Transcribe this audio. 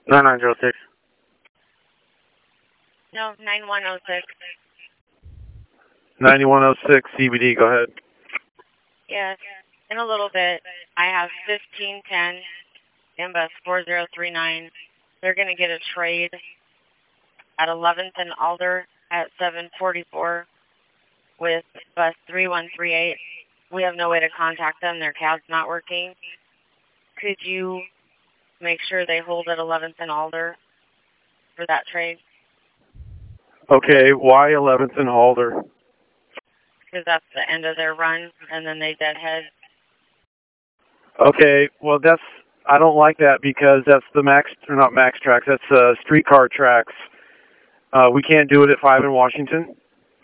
9906. No, 9106. 9106 CBD, go ahead. Yes. In a little bit, I have 1510 in bus 4039. They're going to get a trade at 11th and Alder at 744 with bus 3138. We have no way to contact them. Their cab's not working. Could you make sure they hold at 11th and Alder for that trade? Okay, why 11th and Alder? Because that's the end of their run, and then they deadhead. Okay, well I don't like that because that's the not max tracks, that's streetcar tracks. We can't do it at 5 in Washington.